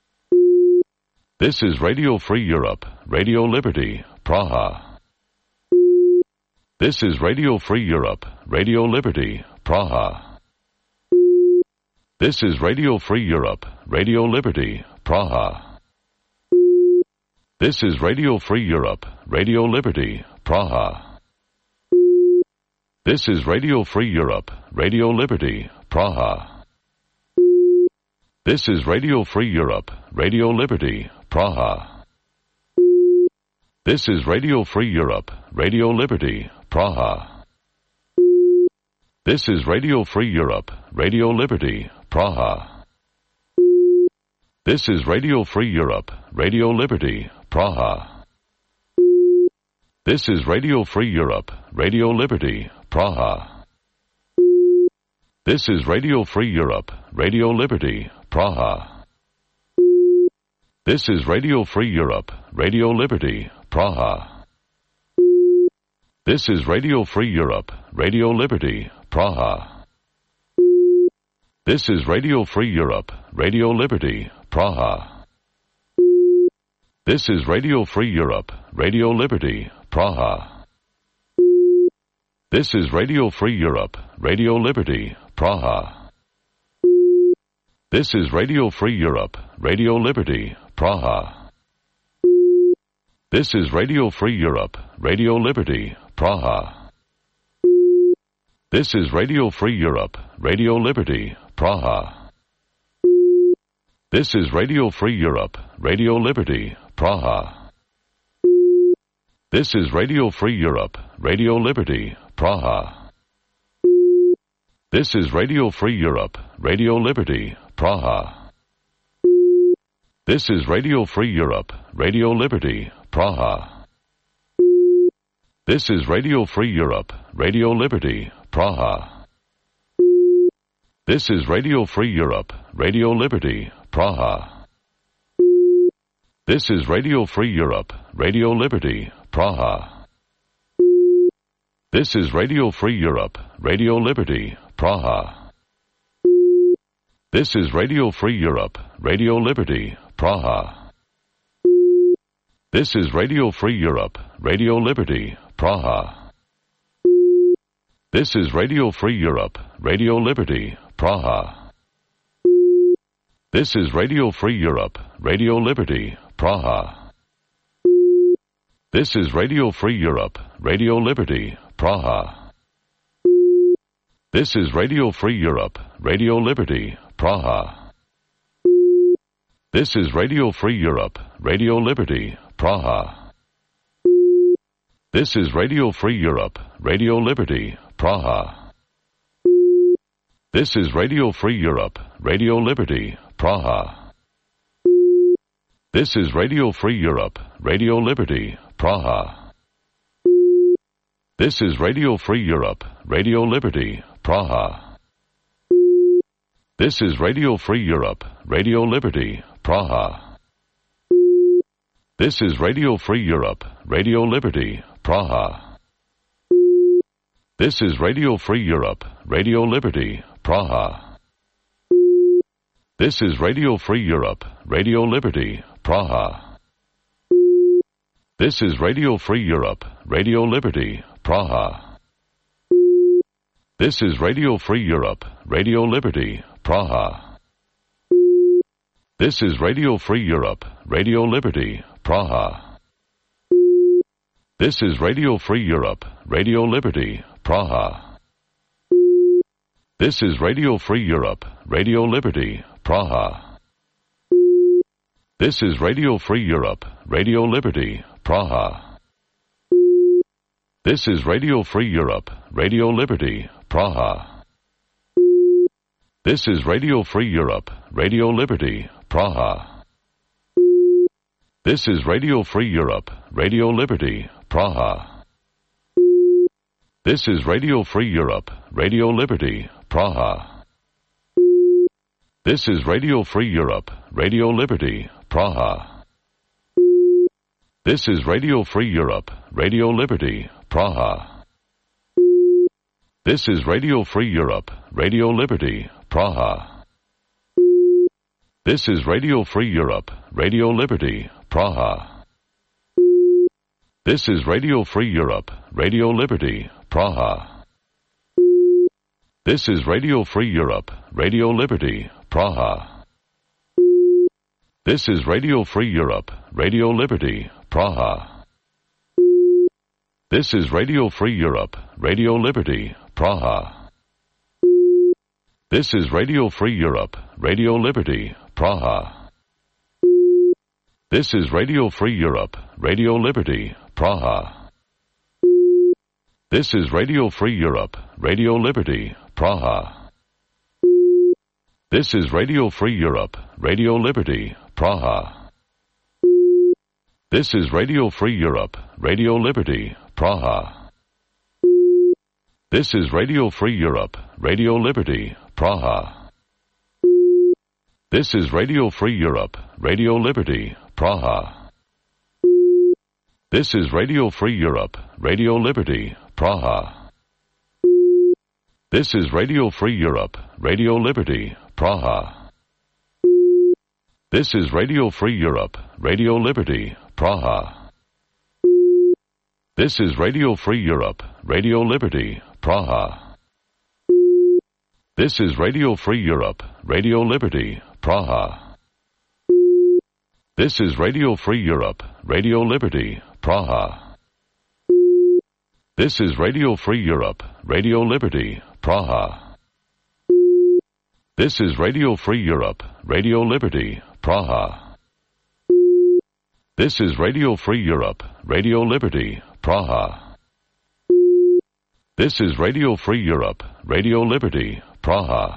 This is Radio Free Europe, Radio Liberty, Praha. This is Radio Free Europe, Radio Liberty, Praha. This is Radio Free Europe, Radio Liberty, Praha. This is Radio Free Europe, Radio Liberty, Praha. This is Radio Free Europe, Radio Liberty, Praha. This is Radio Free Europe, Radio Liberty, Praha. This is Radio Free Europe, Radio Liberty, Praha. This is Radio Free Europe, Radio Liberty, Praha. This is Radio Free Europe, Radio Liberty, Praha. This is Radio Free Europe, Radio Liberty, Praha. This is Radio Free Europe, Radio Liberty, Praha. This is Radio Free Europe, Radio Liberty, Praha. This is Radio Free Europe, Radio Liberty, Praha. This is Radio Free Europe, Radio Liberty, Praha. This is Radio Free Europe, Radio Liberty, Praha. This is Radio Free Europe, Radio Liberty, Praha. This is Radio Free Europe, Radio Liberty, Praha. This is Radio Free Europe, Radio Liberty, Praha. This is Radio Free Europe, Radio Liberty, Praha. This is Radio Free Europe, Radio Liberty, Praha. This is Radio Free Europe, Radio Liberty, Praha. This is Radio Free Europe, Radio Liberty, Praha. This is Radio Free Europe, Radio Liberty, Praha. This is Radio Free Europe, Radio Liberty, Praha. This is Radio Free Europe, Radio Liberty, Praha. This is Radio Free Europe, Radio Liberty, Praha. This is Radio Free Europe, Radio Liberty, Praha. This is Radio Free Europe, Radio Liberty, Praha. This is Radio Free Europe, Radio Liberty, Praha. This is Radio Free Europe, Radio Liberty, Praha. This is Radio Free Europe, Radio Liberty, Praha. This is Radio Free Europe, Radio Liberty, Praha. This is Radio Free Europe, Radio Liberty, Praha. This is Radio Free Europe, Radio Liberty, Praha. This is Radio Free Europe, Radio Liberty, Praha. This is Radio Free Europe, Radio Liberty, Praha. This is Radio Free Europe, Radio Liberty, Praha. This is Radio Free Europe, Radio Liberty, Praha. This is Radio Free Europe, Radio Liberty, Praha. This is Radio Free Europe, Radio Liberty, Praha. This is Radio Free Europe, Radio Liberty, Praha. This is Radio Free Europe, Radio Liberty, Praha. This is Radio Free Europe, Radio Liberty, Praha. This is Radio Free Europe, Radio Liberty, Praha. This is Radio Free Europe, Radio Liberty, Praha. This is Radio Free Europe, Radio Liberty, Praha. This is Radio Free Europe, Radio Liberty, Praha. This is Radio Free Europe, Radio Liberty, Praha. This is Radio Free Europe, Radio Liberty, Praha. This is Radio Free Europe, Radio Liberty, Praha. This is Radio Free Europe, Radio Liberty, Praha. This is Radio Free Europe, Radio Liberty, Praha. This is Radio Free Europe, Radio Liberty, Praha. This is Radio Free Europe, Radio Liberty, Praha. This is Radio Free Europe, Radio Liberty, Praha. This is Radio Free Europe, Radio Liberty, Praha. This is Radio Free Europe, Radio Liberty, Praha. This is Radio Free Europe, Radio Liberty, Praha. This is Radio Free Europe, Radio Liberty, Praha. This is Radio Free Europe, Radio Liberty, Praha. This is Radio Free Europe, Radio Liberty, Praha. This is Radio Free Europe, Radio Liberty, Praha. This is Radio Free Europe, Radio Liberty, Praha. This is Radio Free Europe, Radio Liberty, Praha. This is Radio Free Europe, Radio Liberty, Praha. This is Radio Free Europe, Radio Liberty, Praha. This is Radio Free Europe, Radio Liberty, Praha. This is Radio Free Europe, Radio Liberty, Praha. This is Radio Free Europe, Radio Liberty, Praha. This is Radio Free Europe, Radio Liberty, Praha. This is Radio Free Europe, Radio Liberty, Praha. This is Radio Free Europe, Radio Liberty, Praha. This is Radio Free Europe, Radio Liberty, Praha. This is Radio Free Europe, Radio Liberty, Praha. This is Radio Free Europe, Radio Liberty, Praha. This is Radio Free Europe, Radio Liberty, Praha. This is Radio Free Europe, Radio Liberty, Praha.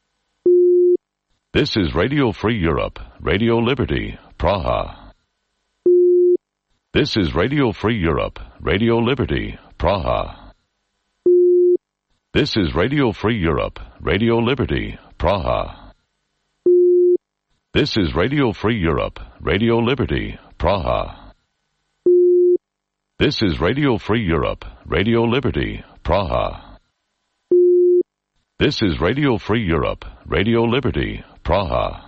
This is Radio Free Europe, Radio Liberty, Praha. This is Radio Free Europe, Radio Liberty, Praha. This is Radio Free Europe, Radio Liberty, Praha. This is Radio Free Europe, Radio Liberty, Praha. This is Radio Free Europe, Radio Liberty, Praha. This is Radio Free Europe, Radio Liberty, Praha.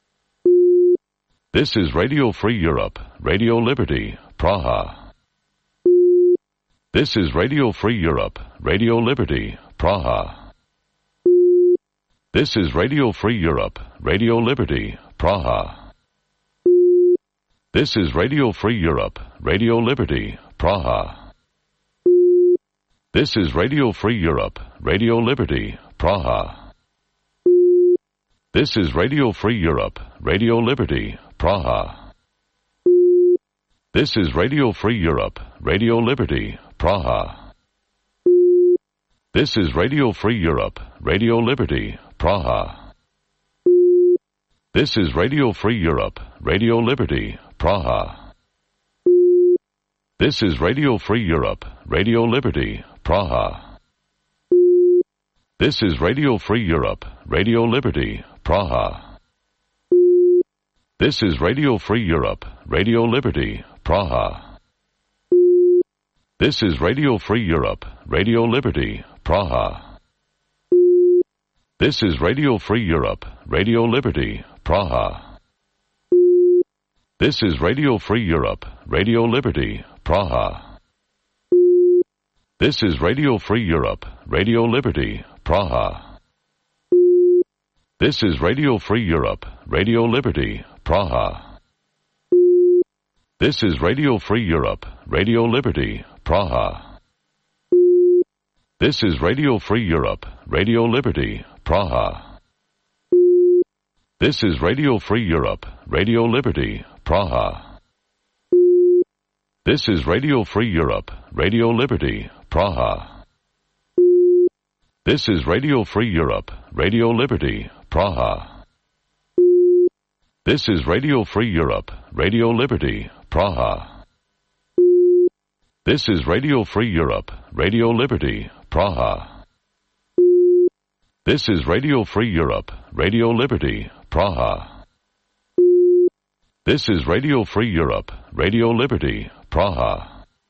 This is Radio Free Europe, Radio Liberty, Praha. This is Radio Free Europe, Radio Liberty, Praha. This is Radio Free Europe, Radio Liberty, Praha. This is Radio Free Europe, Radio Liberty, Praha. This is Radio Free Europe, Radio Liberty, Praha. This is Radio Free Europe, Radio Liberty, Praha. This is Radio Free Europe, Radio Liberty, Praha. This is Radio Free Europe, Radio Liberty, Praha. This is Radio Free Europe, Radio Liberty, Praha. This is Radio Free Europe, Radio Liberty, Praha. This is Radio Free Europe, Radio Liberty, Praha. This is Radio Free Europe, Radio Liberty, Praha. This is Radio Free Europe, Radio Liberty, Praha. This is Radio Free Europe, Radio Liberty, Praha. This is Radio Free Europe, Radio Liberty, Praha. This is Radio Free Europe, Radio Liberty, Praha. This is Radio Free Europe, Radio Liberty, Praha. This is Radio Free Europe, Radio Liberty, Praha. This is Radio Free Europe, Radio Liberty, Praha. This is Radio Free Europe, Radio Liberty, Praha. This is Radio Free Europe, Radio Liberty, Praha. This is Radio Free Europe, Radio Liberty, Praha. This is Radio Free Europe, Radio Liberty, Praha. This is Radio Free Europe, Radio Liberty, Praha. This is Radio Free Europe, Radio Liberty, Praha. This is Radio Free Europe, Radio Liberty, Praha.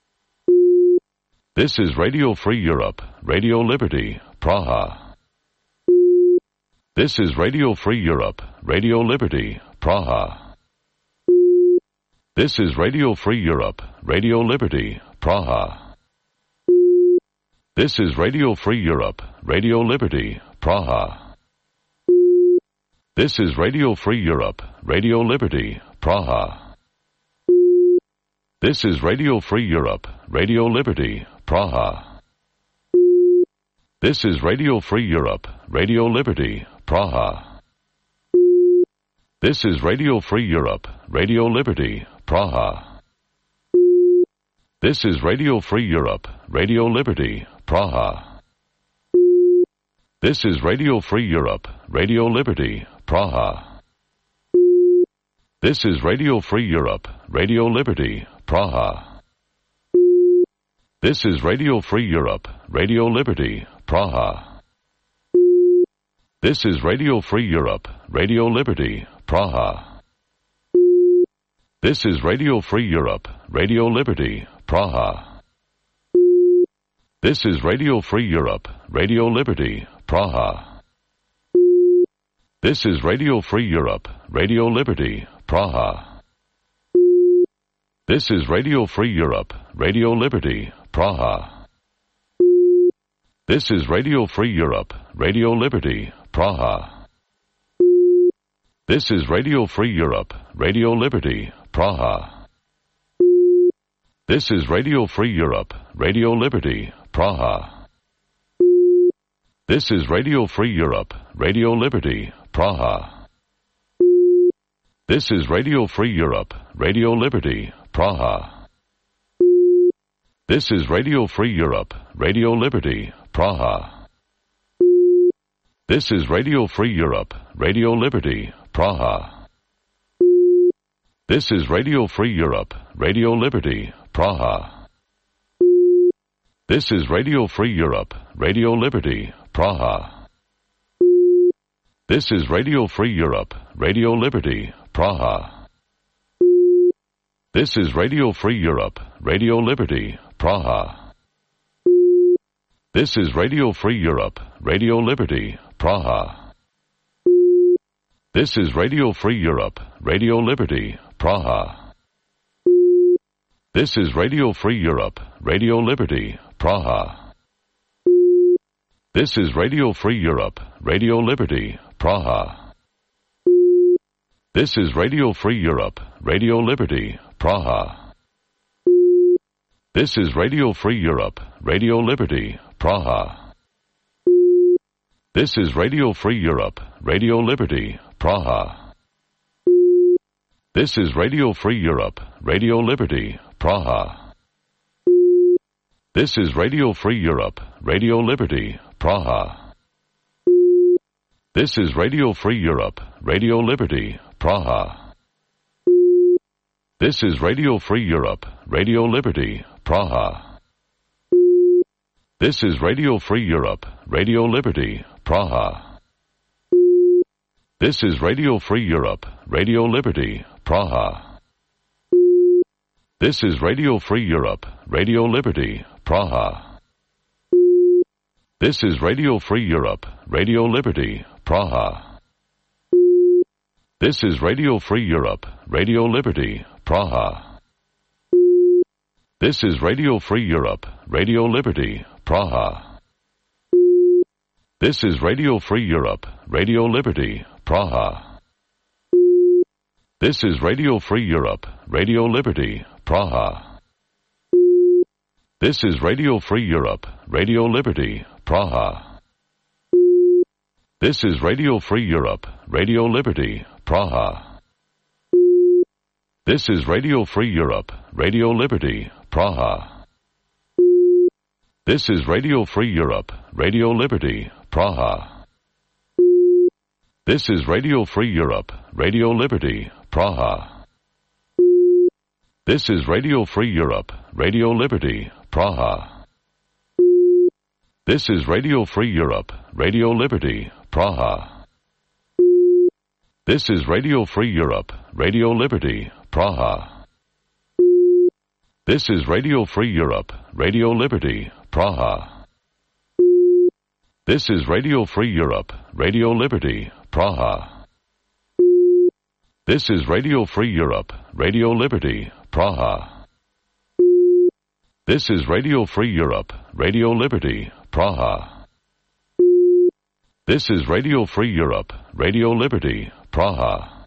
This is Radio Free Europe, Radio Liberty, Praha. This is Radio Free Europe, Radio Liberty, Praha. This is Radio Free Europe, Radio Liberty, Praha. This is Radio Free Europe, Radio Liberty, Praha. This is Radio Free Europe, Radio Liberty, Praha. This is Radio Free Europe, Radio Liberty, Praha. This is Radio Free Europe, Radio Liberty, Praha. This is Radio Free Europe, Radio Liberty, Praha. This is Radio Free Europe, Radio Liberty, Praha. This is Radio Free Europe, Radio Liberty, Praha. This is Radio Free Europe, Radio Liberty, Praha. This is Radio Free Europe, Radio Liberty, Praha. This is Radio Free Europe, Radio Liberty, Praha. This is Radio Free Europe, Radio Liberty, Praha. This is Radio Free Europe, Radio Liberty, Praha. This is Radio Free Europe, Radio Liberty, Praha. This is Radio Free Europe, Radio Liberty, Praha. This is Radio Free Europe, Radio Liberty, Praha. This is Radio Free Europe, Radio Liberty, Praha. This is Radio Free Europe, Radio Liberty, Praha. This is Radio Free Europe, Radio Liberty, Praha. This is Radio Free Europe, Radio Liberty, Praha. This is Radio Free Europe, Radio Liberty, Praha. This is Radio Free Europe, Radio Liberty, Praha. This is Radio Free Europe, Radio Liberty, Praha. This is Radio Free Europe, Radio Liberty, Praha. This is Radio Free Europe, Radio Liberty, Praha. This is Radio Free Europe, Radio Liberty, Praha. This is Radio Free Europe, Radio Liberty, Praha. This is Radio Free Europe, Radio Liberty, Praha. This is Radio Free Europe, Radio Liberty, Praha. This is Radio Free Europe, Radio Liberty, Praha. This is Radio Free Europe, Radio Liberty, Praha. This is Radio Free Europe, Radio Liberty, Praha. This is Radio Free Europe, Radio Liberty, Praha. This is Radio Free Europe, Radio Liberty, Praha. This is Radio Free Europe, Radio Liberty, Praha. This is Radio Free Europe, Radio Liberty, Praha. This is Radio Free Europe, Radio Liberty, Praha. This is Radio Free Europe, Radio Liberty, Praha. This is Radio Free Europe, Radio Liberty, Praha. This is Radio Free Europe, Radio Liberty, Praha. This is Radio Free Europe, Radio Liberty, Praha. This is Radio Free Europe, Radio Liberty, Praha. This is Radio Free Europe, Radio Liberty, Praha. This is Radio Free Europe, Radio Liberty, Praha. This is Radio Free Europe, Radio Liberty, Praha. This is Radio Free Europe, Radio Liberty, Praha. This is Radio Free Europe, Radio Liberty, Praha. This is Radio Free Europe, Radio Liberty, Praha. This is Radio Free Europe, Radio Liberty, Praha. This is Radio Free Europe, Radio Liberty, Praha. This is Radio Free Europe, Radio Liberty, Praha. This is Radio Free Europe, Radio Liberty, Praha. This is Radio Free Europe, Radio Liberty, Praha. This is Radio Free Europe, Radio Liberty, Praha. This is Radio Free Europe, Radio Liberty, Praha. This is Radio Free Europe, Radio Liberty, Praha. This is Radio Free Europe, Radio Liberty, Praha. This is Radio Free Europe, Radio Liberty, Praha.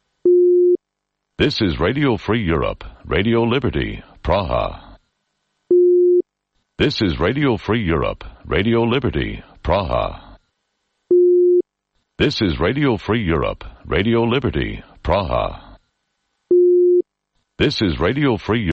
This is Radio Free Europe, Radio Liberty, Praha. This is Radio Free Europe, Radio Liberty, Praha. This is Radio Free Europe, Radio Liberty, Praha. This is Radio Free